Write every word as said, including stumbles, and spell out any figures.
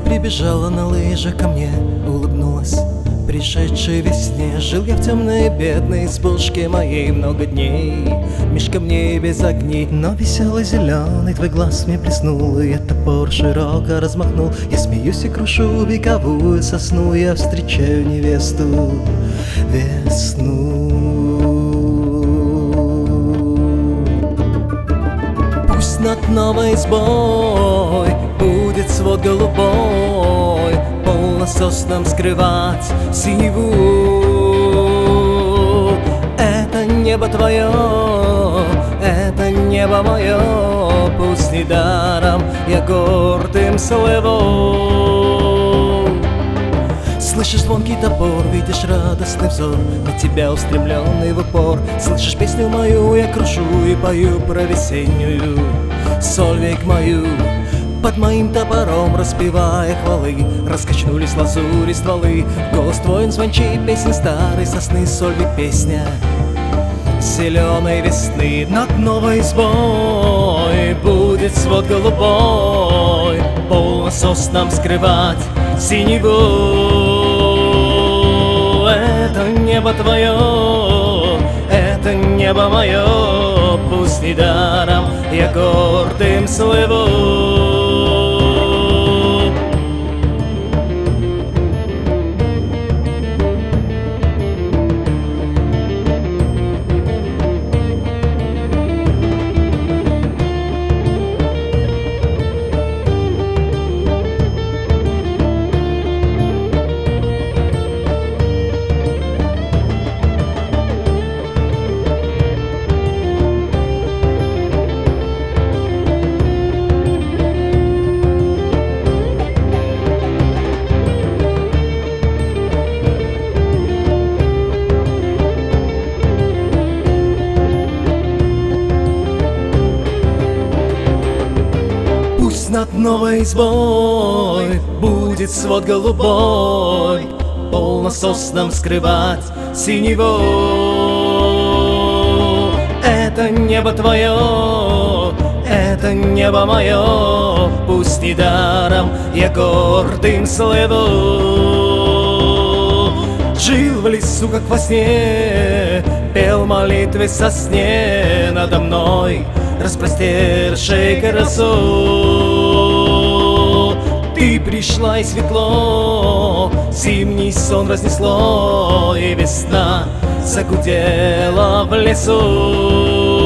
прибежала на лыжах ко мне, улыбнулась пришедшей весне. Жил я в темной бедной избушке моей много дней, меж камней без огней. Но веселый зеленый твой глаз мне блеснул, и я топор широко размахнул. Я смеюсь и крушу вековую сосну, я встречаю невесту весну. Пусть над новой избой будет свод голубой, полнососным скрывать синеву. Это небо твое, это небо мое, пусть недаром я гордым слыву. Слышишь звонкий топор, видишь радостный взор, на тебя устремленный в упор. Слышишь песню мою, я крушу и пою про весеннюю соль век мою. Под моим топором, распевая хвалы, раскачнулись лазури стволы. Голос твой звончит песни старой сосны, соль век песня зеленой весны. Над новой избой будет свод голубой, полнососным скрывать синеву. Это небо твое, это небо мое, пусть недаром я гордым слыву. Над новой избой будет свод голубой, полнососным скрывать синеву. Это небо твое, это небо мое, пусть недаром я гордым слыву. Жил в лесу, как во сне, пел молитвы со сне надо мной, распростершей красу. Ты пришла и светло, зимний сон разнесло, и весна загудела в лесу.